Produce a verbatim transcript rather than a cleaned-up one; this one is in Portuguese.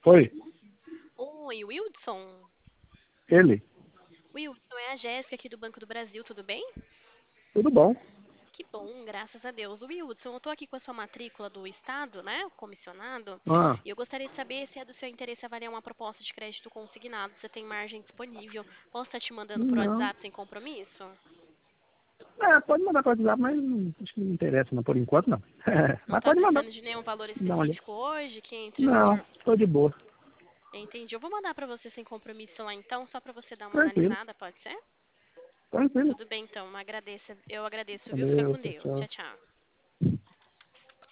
Oi, Oi, Wildson. ele. Wildson, é a Jéssica aqui do Banco do Brasil, tudo bem? Tudo bom? Que bom, graças a Deus. Wildson, eu tô aqui com a sua matrícula do Estado, né, o comissionado, Ah, e eu gostaria de saber se é do seu interesse avaliar uma proposta de crédito consignado, você tem margem disponível. Posso estar te mandando por não. WhatsApp sem compromisso? É, pode mandar para o WhatsApp, mas não, acho que não interessa, não, por enquanto não. Não Mas está pode mandar. precisando de nenhum valor Dá uma olhada. específico hoje, que entre no Não, valor... tô de boa. Entendi. Eu vou mandar para você sem compromisso lá então, só para você dar uma Tranquilo, analisada, pode ser? tranquilo. Tudo bem então, agradeço, eu agradeço, viu? Fica Valeu, com tchau, Deus. tchau. Tchau, tchau.